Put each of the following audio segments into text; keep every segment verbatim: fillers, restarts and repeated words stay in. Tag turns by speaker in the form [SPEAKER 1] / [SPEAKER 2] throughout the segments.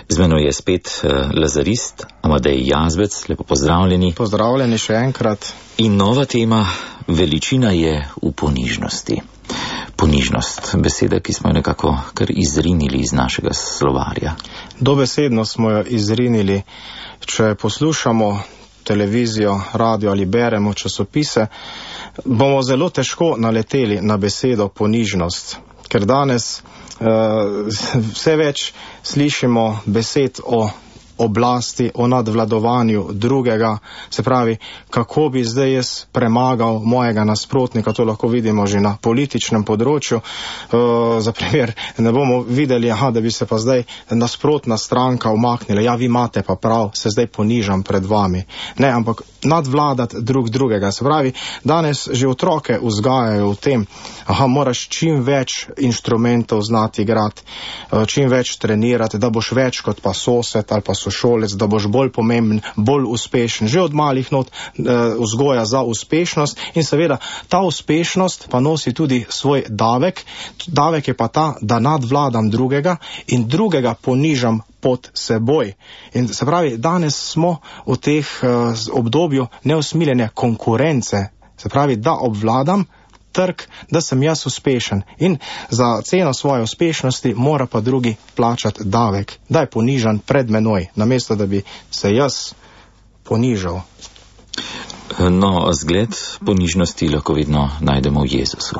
[SPEAKER 1] Z menoj je spet uh, lazarist Amadej Jazbec, lepo pozdravljeni.
[SPEAKER 2] Pozdravljeni še enkrat.
[SPEAKER 1] In nova tema, veličina je v ponižnosti. Ponižnost, beseda, ki smo jo nekako kar izrinili iz našega slovarja.
[SPEAKER 2] Dobesedno smo jo izrinili. Če poslušamo televizijo, radio ali beremo časopise, bomo zelo težko naleteli na besedo ponižnost, ker danes uh, vse več slišimo besed o oblasti, o nadvladovanju drugega, se pravi, kako bi zdaj jaz premagal mojega nasprotnika, to lahko vidimo že na političnem področju. Uh, za primer, ne bomo videli, aha, da bi se pa zdaj nasprotna stranka umaknila, ja, vi imate pa prav, se zdaj ponižam pred vami. Ne, ampak nadvladati drug drugega. Se pravi, danes že otroke vzgajajo v tem, aha, moraš čim več inštrumentov znati igrati, čim več trenirati, da boš več kot pa sosed ali pa sošolec, da boš bolj pomemben, bolj uspešen. Že od malih not vzgoja za uspešnost in seveda ta uspešnost pa nosi tudi svoj davek. Davek je pa ta, da nadvladam drugega in drugega ponižam pod seboj. In se pravi, danes smo v teh uh, obdobju neusmiljene konkurence. Se pravi, da obvladam trg, da sem jaz uspešen. In za ceno svoje uspešnosti mora pa drugi plačati davek. Da je ponižan pred menoj, namesto da bi se jaz ponižal.
[SPEAKER 1] No, zgled ponižnosti lahko vedno najdemo v Jezusu.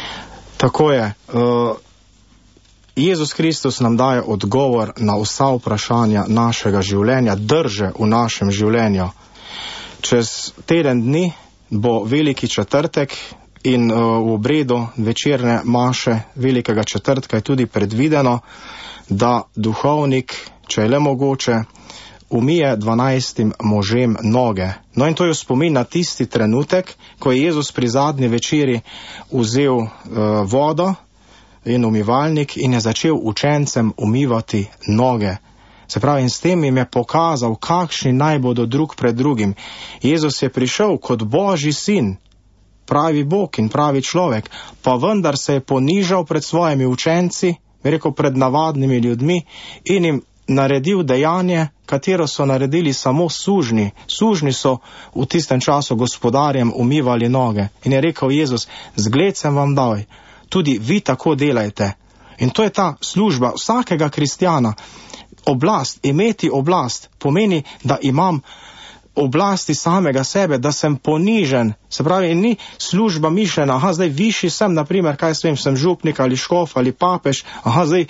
[SPEAKER 2] Tako je. Uh, Jezus Kristus nam daje odgovor na vsa vprašanja našega življenja, drže v našem življenju. Čez teden dni bo veliki četrtek in uh, v obredu večerne maše velikega četrtka je tudi predvideno, da duhovnik, če je le mogoče, umije dvanajstim možem noge. No in to je spomin na tisti trenutek, ko je Jezus pri zadnji večeri vzel uh, vodo in umivalnik in je začel učencem umivati noge. Se pravi, in s tem jim je pokazal, kakšni naj bodo drug pred drugim. Jezus je prišel kot Božji sin, pravi Bog in pravi človek, pa vendar se je ponižal pred svojimi učenci, bi rekel pred navadnimi ljudmi, in jim naredil dejanje, katero so naredili samo sužnji. Sužnji so v tistem času gospodarjem umivali noge. In je rekel Jezus, zgled sem vam dal, tudi vi tako delajte. In to je ta služba vsakega kristjana. Oblast, imeti oblast, pomeni, da imam oblasti samega sebe, da sem ponižen. Se pravi, ni služba mišljena, aha, zdaj višji sem, naprimer, kaj svem, sem župnik ali škof ali papež, aha, zdaj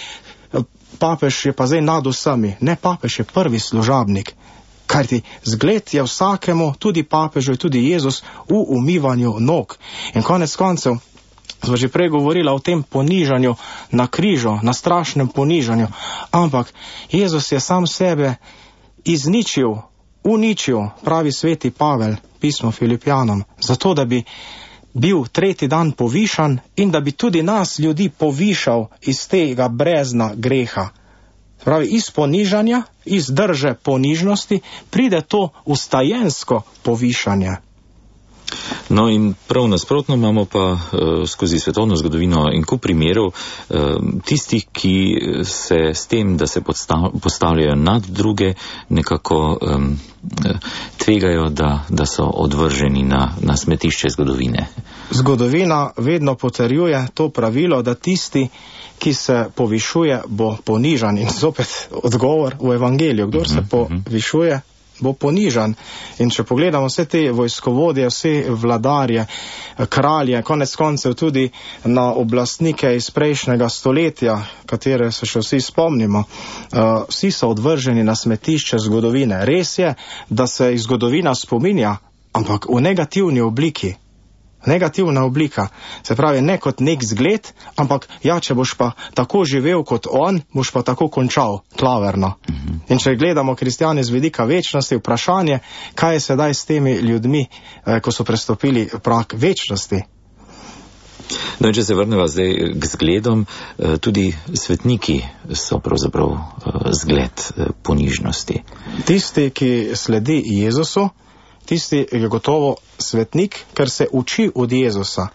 [SPEAKER 2] papež je pa zdaj nad vsemi. Ne, papež je prvi služabnik. Kajti zgled je vsakemu, tudi papežu, tudi Jezus, v umivanju nog. In konec koncev, smo že prej govorila o tem ponižanju na križu, na strašnem ponižanju, ampak Jezus je sam sebe izničil, uničil, pravi sveti Pavel, pismo Filipijanom, zato da bi bil tretji dan povišan in da bi tudi nas ljudi povišal iz tega brezna greha. Pravi, iz ponižanja, iz drže ponižnosti pride to ustajensko povišanje.
[SPEAKER 1] No in prav nasprotno imamo pa uh, skozi svetovno zgodovino in kup primerov uh, tistih, ki se s tem, da se podstav, postavljajo nad druge, nekako um, tvegajo, da, da so odvrženi na, na smetišče zgodovine.
[SPEAKER 2] Zgodovina vedno potrjuje to pravilo, da tisti, ki se povišuje, bo ponižan. In zopet odgovor v evangeliju, kdor uh-huh, se povišuje, uh-huh. bo ponižan. In če pogledamo vse te vojskovodje, vse vladarje, kralje, konec koncev tudi na oblastnike iz prejšnjega stoletja, katere se še vsi spomnimo, uh, vsi so odvrženi na smetišče zgodovine. Res je, da se jih zgodovina spominja, ampak v negativni obliki. Negativna oblika, se pravi ne kot nek zgled, ampak ja, če boš pa tako živel kot on, boš pa tako končal, klaverno. Mm-hmm. In če gledamo kristjane z vidika večnosti, vprašanje, kaj je sedaj s temi ljudmi, eh, ko so prestopili prag večnosti.
[SPEAKER 1] No in če se vrneva zdaj k zgledom, tudi svetniki so pravzaprav zgled ponižnosti.
[SPEAKER 2] Tisti, ki sledi Jezusu, tisti je gotovo svetnik, ker se uči od Jezusa.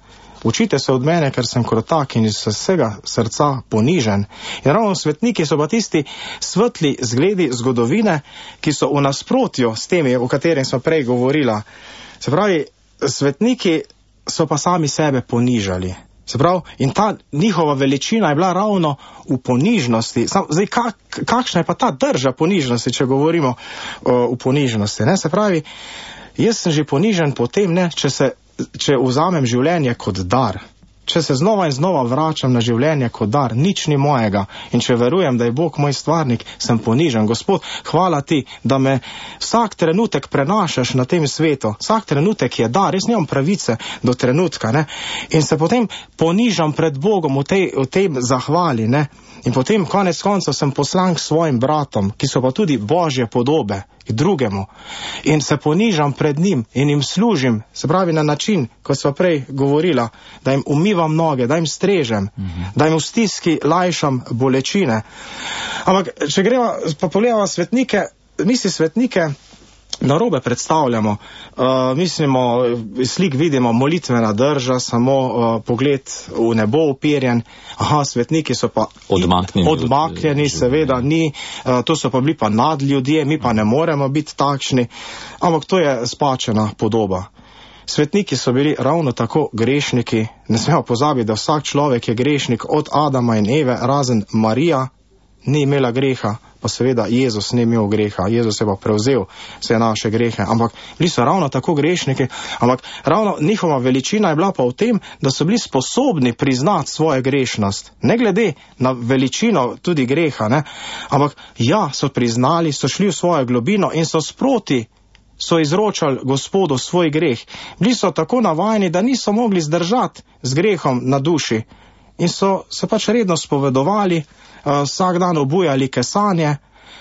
[SPEAKER 2] učite se od mene, ker sem krotak in iz vsega srca ponižen. In ravno svetniki so pa tisti svetli zgledi zgodovine, ki so v nasprotju s temi, o katerem smo prej govorila. Se pravi, svetniki so pa sami sebe ponižali. Se pravi, in ta njihova veličina je bila ravno v ponižnosti. Sam, zdaj, kak, kakšna je pa ta drža ponižnosti, če govorimo o, v ponižnosti? Ne? Se pravi, jaz sem že ponižen potem, ne, če, se, če vzamem življenje kot dar. Če se znova in znova vračam na življenje kot dar, nič ni mojega. In če verujem, da je Bog moj stvarnik, sem ponižen. Gospod, hvala ti, da me vsak trenutek prenašaš na tem svetu. Vsak trenutek je dar, jaz nimam pravice do trenutka. Ne? In se potem ponižam pred Bogom v tej, v tej zahvali. Ne? In potem konec koncev sem poslan k svojim bratom, ki so pa tudi Božje podobe, k drugemu. In se ponižam pred njim in jim služim, se pravi na način, kot sva prej govorila, da jim umivam noge, da jim strežem, mm-hmm. da jim v stiski lajšam bolečine. Ampak, če greva, pa pogledava svetnike, mi si svetnike narobe predstavljamo. Uh, mislimo, slik vidimo, molitvena drža, samo uh, pogled v nebo uperjen. Aha, svetniki so pa
[SPEAKER 1] odmaknjeni,
[SPEAKER 2] odmaknjeni seveda, ni, uh, to so pa bili pa nadljudje, mi pa ne moremo biti takšni. Ampak to je spačena podoba. Svetniki so bili ravno tako grešniki. Ne smemo pozabiti, da vsak človek je grešnik od Adama in Eve, razen Marija ni imela greha, pa seveda Jezus ni imel greha, Jezus je pa prevzel vse naše grehe, ampak bili so ravno tako grešniki, ampak ravno njihova veličina je bila pa v tem, da so bili sposobni priznati svojo grešnost, ne glede na veličino tudi greha, ne? Ampak ja, so priznali, so šli v svojo globino in so sproti so izročali Gospodu svoj greh. Bili so tako navajeni, da niso mogli zdržati z grehom na duši in so se pač redno spovedovali, Uh, vsak dan obujali kesanje,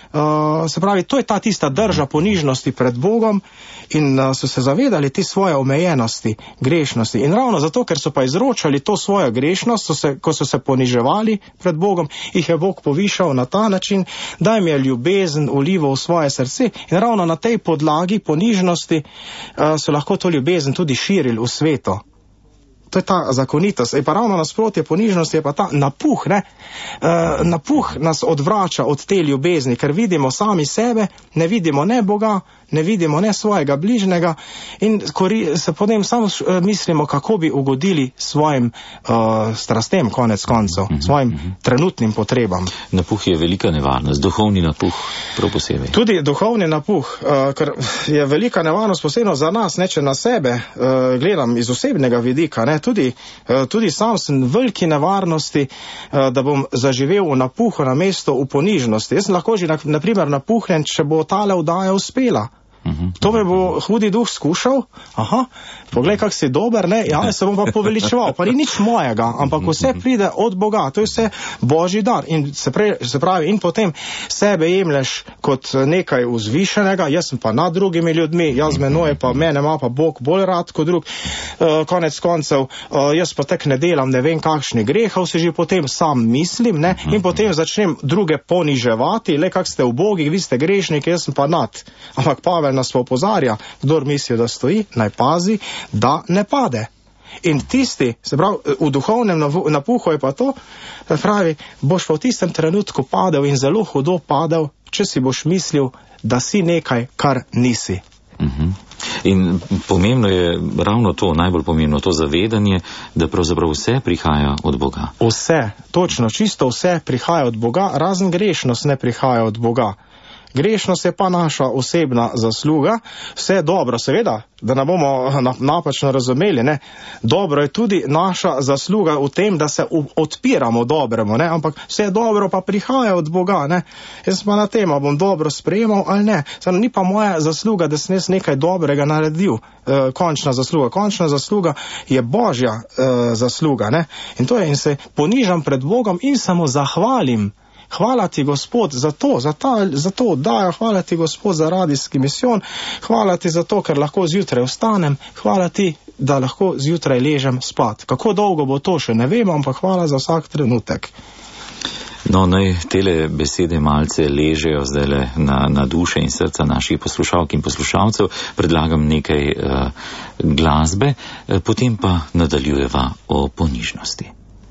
[SPEAKER 2] uh, se pravi, to je ta tista drža ponižnosti pred Bogom in uh, so se zavedali te svoje omejenosti, grešnosti. In ravno zato, ker so pa izročali to svojo grešnost, so se, ko so se poniževali pred Bogom, jih je Bog povišal na ta način, da jim je ljubezen ulival v svoje srce in ravno na tej podlagi ponižnosti uh, so lahko to ljubezen tudi širili v svetu. To je ta zakonitost. In pa ravno nasprotje ponižnosti je pa ta napuh, ne? E, napuh nas odvrača od te ljubezni, ker vidimo sami sebe, ne vidimo ne Boga, ne vidimo ne svojega bližnjega in kori, se potem samo mislimo, kako bi ugodili svojim uh, strastem, konec koncev, mm-hmm. svojim mm-hmm. trenutnim potrebam.
[SPEAKER 1] Napuh je velika nevarnost, duhovni napuh prav posebej.
[SPEAKER 2] Tudi duhovni napuh, uh, ker je velika nevarnost posebno za nas, ne če na sebe uh, gledam iz osebnega vidika, ne, tudi, uh, tudi sam sem v veliki nevarnosti, uh, da bom zaživel v napuhu na mesto v ponižnosti. Jaz sem lahko že na, na primer napuhnjen, če bo tale vdaja uspela. To me bo hudi duh skušal, aha, poglej, kak si dober, ne, ja, se bom pa poveličeval, pa ni nič mojega, ampak vse pride od Boga, to je vse Božji dar in se, pre, se pravi, in potem sebe jemlješ kot nekaj vzvišenega, jaz sem pa nad drugimi ljudmi, jaz menoj pa mene ima pa Bog bolj rad kot drug, uh, konec koncev, uh, jaz pa tek ne delam, ne vem kakšni grehov si že potem sam mislim, ne, in potem začnem druge poniževati, le kak ste ubogih, vi ste grešniki, jaz sem pa nad, ampak Pavel nas pa opozarja, kdor misli, da stoji, naj pazi, da ne pade. In tisti, se pravi, v duhovnem napuhu je pa to, pravi, boš pa v tistem trenutku padel in zelo hudo padel, če si boš mislil, da si nekaj, kar nisi.
[SPEAKER 1] Uh-huh. In pomembno je ravno to, najbolj pomembno to zavedanje, da pravzaprav vse prihaja od Boga.
[SPEAKER 2] Vse, točno, čisto vse prihaja od Boga, razen grešnost ne prihaja od Boga. Grešnost je pa naša osebna zasluga, vse dobro, seveda, da ne bomo napačno razumeli, ne, dobro je tudi naša zasluga v tem, da se odpiramo dobremu, ne, ampak vse dobro pa prihaja od Boga, ne, jaz pa na tem, a bom dobro sprejemal ali ne, samo ni pa moja zasluga, da sem jaz nekaj dobrega naredil, e, končna zasluga, končna zasluga je Božja e, zasluga, ne, in to je, in se ponižam pred Bogom in samo zahvalim. Hvala ti, Gospod, za to, za, ta, za to oddajo, hvala ti, Gospod, za radijski misijon, hvala ti za to, ker lahko zjutraj vstanem, hvala ti, da lahko zjutraj ležem spat. Kako dolgo bo to, še ne vem, ampak hvala za vsak trenutek.
[SPEAKER 1] No, naj tele besede malce ležejo zdaj na, na duše in srca naših poslušalk in poslušalcev. Predlagam nekaj uh, glasbe, uh, potem pa nadaljujeva o ponižnosti.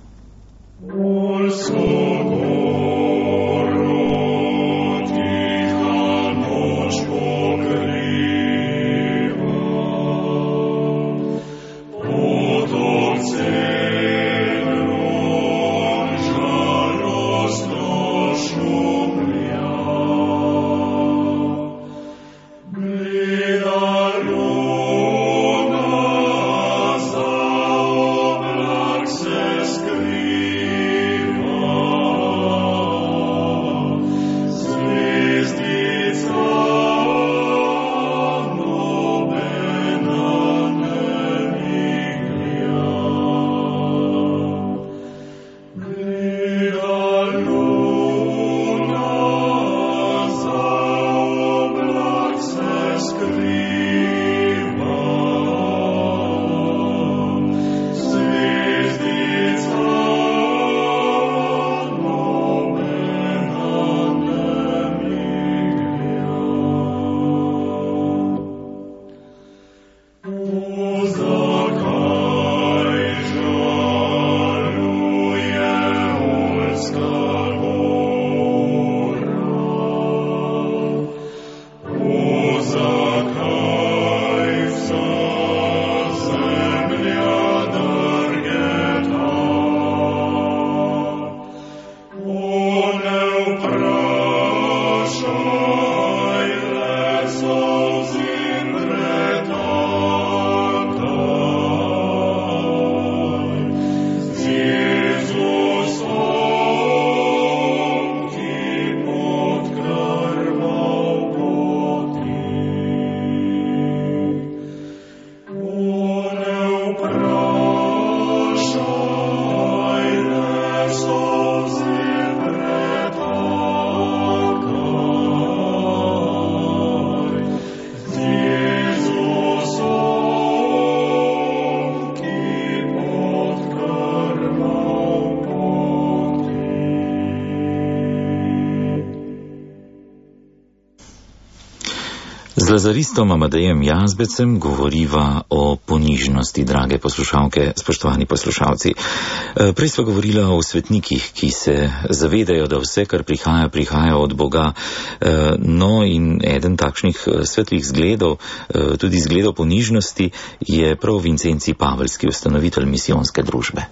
[SPEAKER 1] Z lazaristom Amadejem Jazbecem govoriva o ponižnosti, drage poslušalke, spoštovani poslušalci. Prej sva govorila o svetnikih, ki se zavedajo, da vse, kar prihaja, prihaja od Boga. No, in eden takšnih svetlih zgledov, tudi zgledov ponižnosti, je prav Vincencij Paveljski, ustanovitelj misijonske družbe.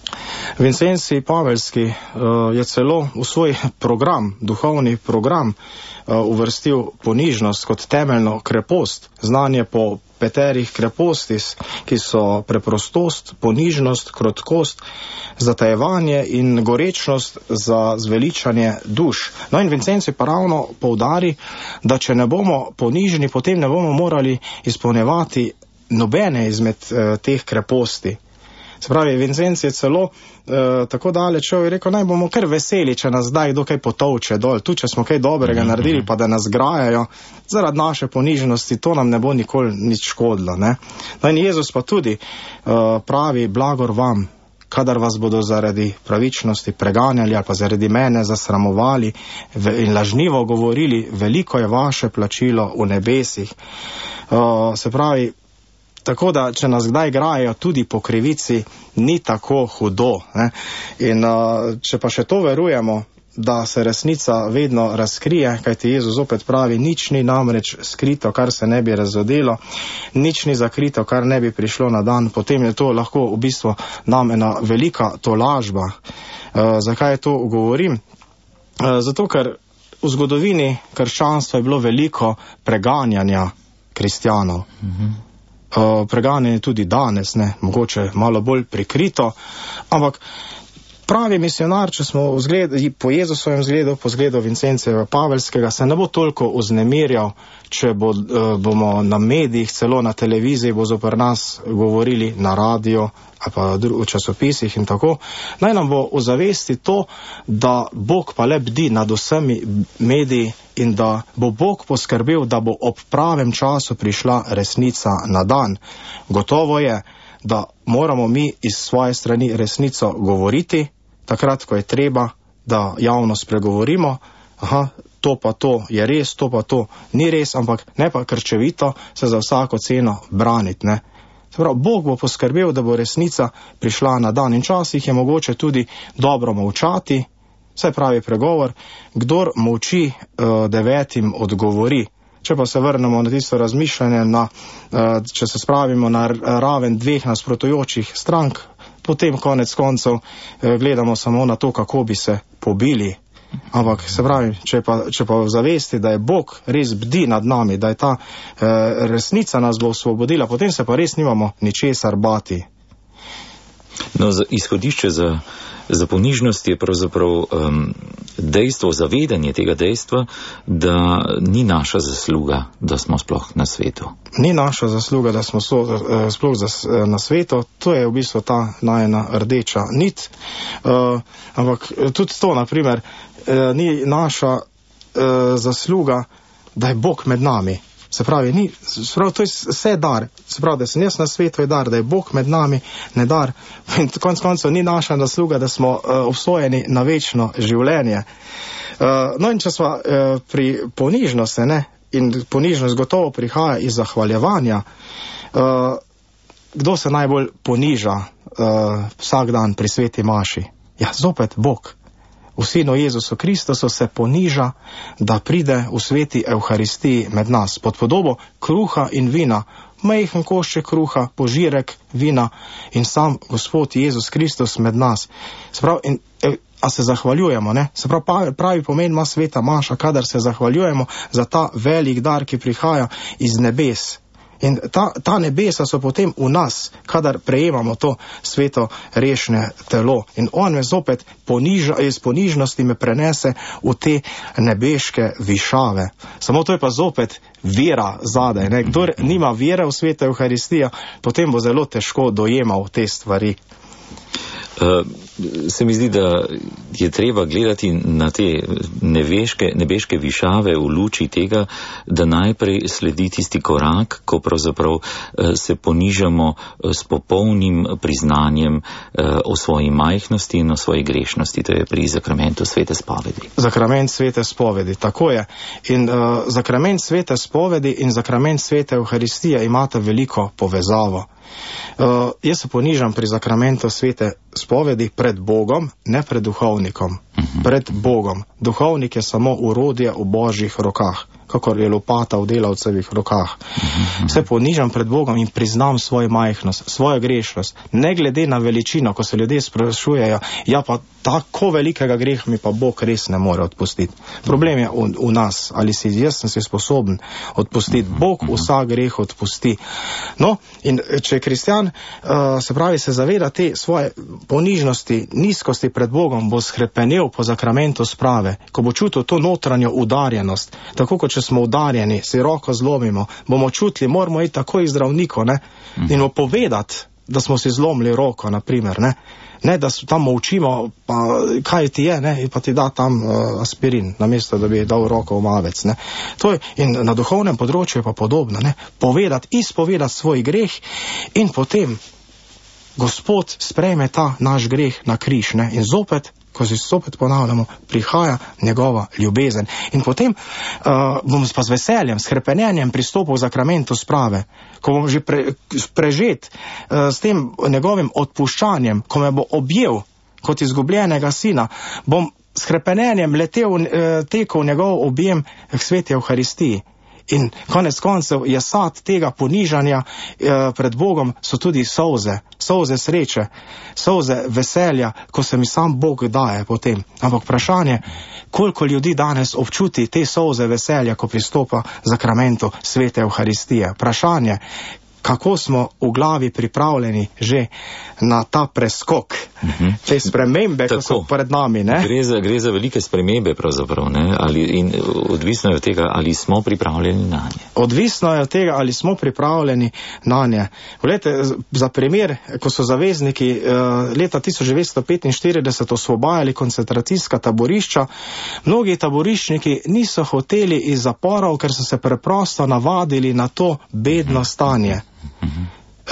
[SPEAKER 2] Vincencij Paveljski uh, je celo v svoj program, duhovni program, uh, uvrstil ponižnost kot temeljno krepost, znanje po peterih krepostis, ki so preprostost, ponižnost, krotkost, zatajevanje in gorečnost za zveličanje duš. No in Vincencij pa ravno poudari, da če ne bomo ponižni, potem ne bomo morali izpolnjevati nobene izmed uh, teh kreposti. Se pravi, Vincencij je celo uh, tako daleč šel in rekel, naj bomo kar veseli, če nas zdaj kdo kaj potovče dol, tu če smo kaj dobrega mm-hmm. naredili, pa da nas grajajo, zaradi naše ponižnosti, to nam ne bo nikoli nič škodilo. Ne? No in Jezus pa tudi uh, pravi, blagor vam, kadar vas bodo zaradi pravičnosti preganjali ali pa zaradi mene zasramovali in lažnivo govorili, veliko je vaše plačilo v nebesih. Uh, se pravi, tako da, če nas kdaj grajajo tudi po krivici, ni tako hudo. Ne? In uh, če pa še to verujemo, da se resnica vedno razkrije, kajti Jezus opet pravi, nič ni namreč skrito, kar se ne bi razodelo, nič ni zakrito, kar ne bi prišlo na dan, potem je to lahko v bistvu nam ena velika tolažba. Uh, zakaj to govorim? Uh, zato, ker v zgodovini krščanstva je bilo veliko preganjanja kristjanov. Mhm. Uh, preganjanje tudi danes, ne, mogoče malo bolj prikrito, ampak pravi misionar, če smo vzgled, po Jezusovem zgledu, po zgledu Vincencija Paveljskega, se ne bo toliko vznemirjal, če bo, uh, bomo na medijih, celo na televiziji, bo zoper nas govorili na radio ali pa v časopisih in tako. Naj nam bo v zavesti to, da Bog pa le bdi nad vsemi mediji in da bo Bog poskrbel, da bo ob pravem času prišla resnica na dan. Gotovo je, da moramo mi iz svoje strani resnico govoriti, takrat, ko je treba, da javno spregovorimo, aha, to pa to je res, to pa to ni res, ampak ne pa krčevito se za vsako ceno braniti, ne. Prav, Bog bo poskrbel, da bo resnica prišla na dan in časih je mogoče tudi dobro molčati, saj pravi pregovor, kdor molči, uh, devetim odgovori. Če pa se vrnemo na tisto razmišljanje, na, uh, če se spravimo na raven dveh nasprotujočih strank, potem konec koncev uh, gledamo samo na to, kako bi se pobili. Ampak se pravi, če pa, če pa zavesti, da je Bog res bdi nad nami, da je ta eh, resnica nas bo osvobodila, potem se pa res nimamo ničesar bati.
[SPEAKER 1] No, za izhodišče za, za ponižnost je pravzaprav um, dejstvo, zavedanje tega dejstva, da ni naša zasluga, da smo sploh na svetu.
[SPEAKER 2] Ni naša zasluga, da smo so, uh, sploh zas, uh, na svetu, to je v bistvu ta najna rdeča nit. Uh, ampak tudi to, na primer, uh, ni naša uh, zasluga, da je Bog med nami. Se pravi, ni, se pravi, to je vse dar. Se pravi, da sem jaz na svetu je dar, da je Bog med nami, ne dar. In konec koncev ni naša zasluga, da smo uh, obsojeni na večno življenje. Uh, no in če smo uh, pri ponižnosti, ne, in ponižnost gotovo prihaja iz zahvaljevanja, uh, kdo se najbolj poniža uh, vsak dan pri sveti maši? Ja, zopet Bog. V Sinu Jezusu Kristusu se poniža, da pride v sveti Evharistiji med nas, pod podobo kruha in vina, majhen košček kruha, požirek vina in sam Gospod Jezus Kristus med nas. Se pravi, in, a se zahvaljujemo, ne? Se pravi, pravi pomen ima sveta maša, kadar se zahvaljujemo za ta velik dar, ki prihaja iz nebes. In ta, ta nebesa so potem v nas, kadar prejemamo to sveto rešne telo. In on me zopet poniža, iz ponižnosti me prenese v te nebeške višave. Samo to je pa zopet vera zadaj. Ne? Kdor nima vere v sveto Evharistijo, potem bo zelo težko dojemal te stvari.
[SPEAKER 1] Uh, se mi zdi, da je treba gledati na te nebeške, nebeške višave v luči tega, da najprej sledi tisti korak, ko pravzaprav uh, se ponižamo s popolnim priznanjem uh, o svoji majhnosti in o svoji grešnosti. To je pri zakramentu svete spovedi. Zakrament
[SPEAKER 2] svete spovedi, tako je. In uh, zakrament svete spovedi in zakrament svete Evharistije imata veliko povezavo. Uh, jaz se ponižam pri zakramentu svete spovedi pred Bogom, ne pred duhovnikom. Uh-huh. Pred Bogom. Duhovnik je samo urodje v Božjih rokah, kakor je lopata v delavcevih rokah. Uh-huh. Se ponižam pred Bogom in priznam svojo majhnost, svojo grešnost. Ne glede na veličino, ko se ljudje sprašujejo, ja pa tako velikega greha mi pa Bog res ne more odpustiti. Problem je v, v nas, ali si jaz sem si sposoben odpustiti. Bog vsak greh odpusti. No, in če je kristjan, uh, se pravi, se zaveda te svoje ponižnosti, nizkosti pred Bogom, bo skrepenel po zakramentu sprave, ko bo čutil to notranjo udarjenost, tako kot če smo udarjeni, si roko zlomimo, bomo čutili, moramo iti takoj zdravniku, ne, in mu povedati, da smo si zlomili roko, na primer, ne, ne, da tam molčimo, pa kaj ti je, ne, in pa ti da tam uh, aspirin, namesto da bi dal roko v mavec, ne. To je, in na duhovnem področju je pa podobno, ne, povedati, izpovedati svoj greh in potem Gospod sprejme ta naš greh na križ, ne, in zopet, ko si zopet ponavljamo, prihaja njegova ljubezen. In potem uh, bom pa z veseljem, s hrepenenjem pristopil v zakramentu sprave, ko bom že pre, prežet uh, s tem njegovim odpuščanjem, ko me bo objel kot izgubljenega sina, bom s hrepenenjem letel, uh, tekel v njegov objem k sveti Evharistiji. In konec koncev je sad tega ponižanja eh, pred Bogom so tudi solze, solze sreče, solze veselja, ko se mi sam Bog daje potem. Ampak vprašanje, koliko ljudi danes občuti te solze veselja, ko pristopa zakramentu svete Evharistije. Vprašanje, kako smo v glavi pripravljeni že na ta preskok, uh-huh. te spremembe, ko so pred nami. Ne?
[SPEAKER 1] Gre za, gre za velike spremembe pravzaprav, ne? Ali, in odvisno je od tega, ali smo pripravljeni na nje.
[SPEAKER 2] Odvisno je od tega, ali smo pripravljeni na nje. Glede, za primer, ko so zavezniki uh, leta tisoč devetsto petinštirideset osvobajali koncentracijska taborišča, mnogi taboriščniki niso hoteli iz zaporov, ker so se preprosto navadili na to bedno stanje. Uh-huh. Uh,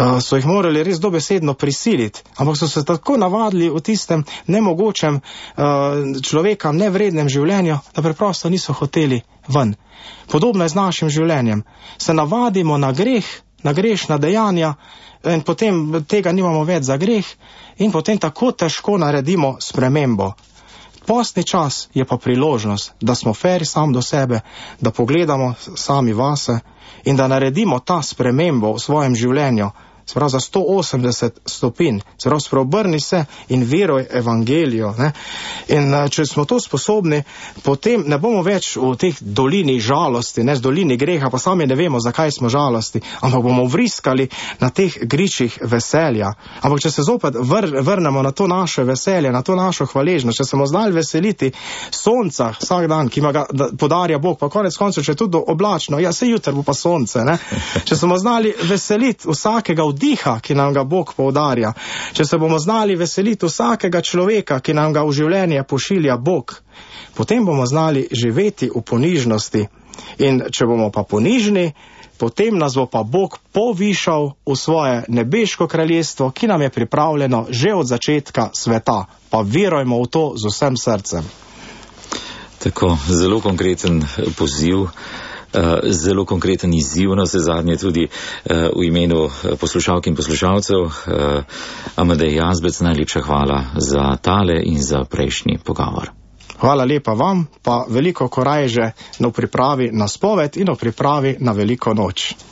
[SPEAKER 2] uh, so jih morali res dobesedno prisiliti, ampak so se tako navadili v tistem nemogočem uh, človeka, nevrednem življenju, da preprosto niso hoteli ven. Podobno je z našim življenjem. Se navadimo na greh, na grešna dejanja in potem tega nimamo več za greh in potem tako težko naredimo spremembo. Postni čas je pa priložnost, da smo fer sam do sebe, da pogledamo sami vase in da naredimo ta spremembo v svojem življenju, sprav za sto osemdeset stopinj, sprav spreobrni se in veruj evangelijo. Ne? In če smo to sposobni, potem ne bomo več v teh dolini žalosti, ne z dolini greha, pa sami ne vemo, zakaj smo žalosti, ampak bomo vriskali na teh gričih veselja. Ampak če se zopet vr, vrnemo na to naše veselje, na to našo hvaležnost, če smo znali veseliti sonca vsak dan, ki ima ga podarja Bog, pa konec koncev, če je tudi oblačno, ja, se jutri bo pa sonce, ne? Če smo znali veseliti vsakega vdiha, ki nam ga Bog poudarja, če se bomo znali veseliti vsakega človeka, ki nam ga v življenje pošilja Bog, potem bomo znali živeti v ponižnosti. In če bomo pa ponižni, potem nas bo pa Bog povišal v svoje nebeško kraljestvo, ki nam je pripravljeno že od začetka sveta. Pa verujmo v to z vsem srcem.
[SPEAKER 1] Tako, zelo konkreten poziv. Uh, zelo konkreten izziv, na vse zadnje tudi uh, v imenu poslušalk in poslušalcev. Uh, Amadej Jazbec, najlepša hvala za tale in za prejšnji pogovor.
[SPEAKER 2] Hvala lepa vam, pa veliko korajže na pripravi na spoved in na pripravi na veliko noč.